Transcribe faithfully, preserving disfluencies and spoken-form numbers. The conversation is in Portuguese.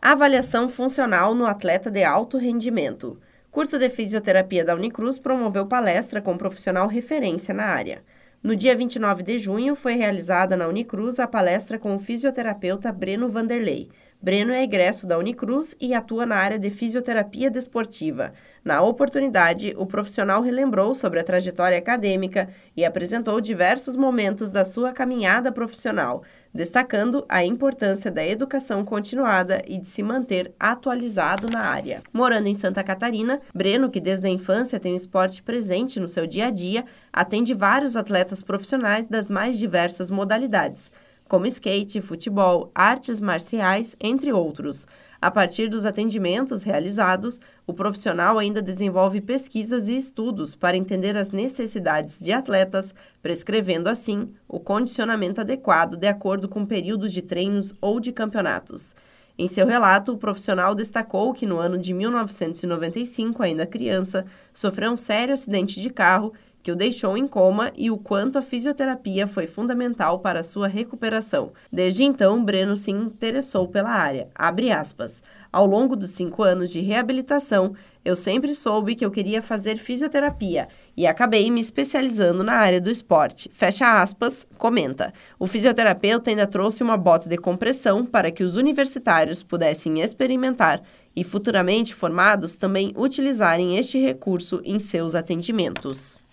Avaliação funcional no atleta de alto rendimento. Curso de fisioterapia da Unicruz promoveu palestra com profissional referência na área. No dia vinte e nove de junho, foi realizada na Unicruz a palestra com o fisioterapeuta Breno Vanderlei. Breno é egresso da Unicruz e atua na área de fisioterapia desportiva. Na oportunidade, o profissional relembrou sobre a trajetória acadêmica e apresentou diversos momentos da sua caminhada profissional, destacando a importância da educação continuada e de se manter atualizado na área. Morando em Santa Catarina, Breno, que desde a infância tem o esporte presente no seu dia a dia, atende vários atletas profissionais das mais diversas modalidades, como skate, futebol, artes marciais, entre outros. A partir dos atendimentos realizados, o profissional ainda desenvolve pesquisas e estudos para entender as necessidades de atletas, prescrevendo assim o condicionamento adequado de acordo com períodos de treinos ou de campeonatos. Em seu relato, o profissional destacou que no ano de mil novecentos e noventa e cinco, ainda criança, sofreu um sério acidente de carro que o deixou em coma e o quanto a fisioterapia foi fundamental para a sua recuperação. Desde então, Breno se interessou pela área. Abre aspas. Ao longo dos cinco anos de reabilitação, eu sempre soube que eu queria fazer fisioterapia e acabei me especializando na área do esporte. Fecha aspas, comenta. O fisioterapeuta ainda trouxe uma bota de compressão para que os universitários pudessem experimentar e futuramente formados também utilizarem este recurso em seus atendimentos.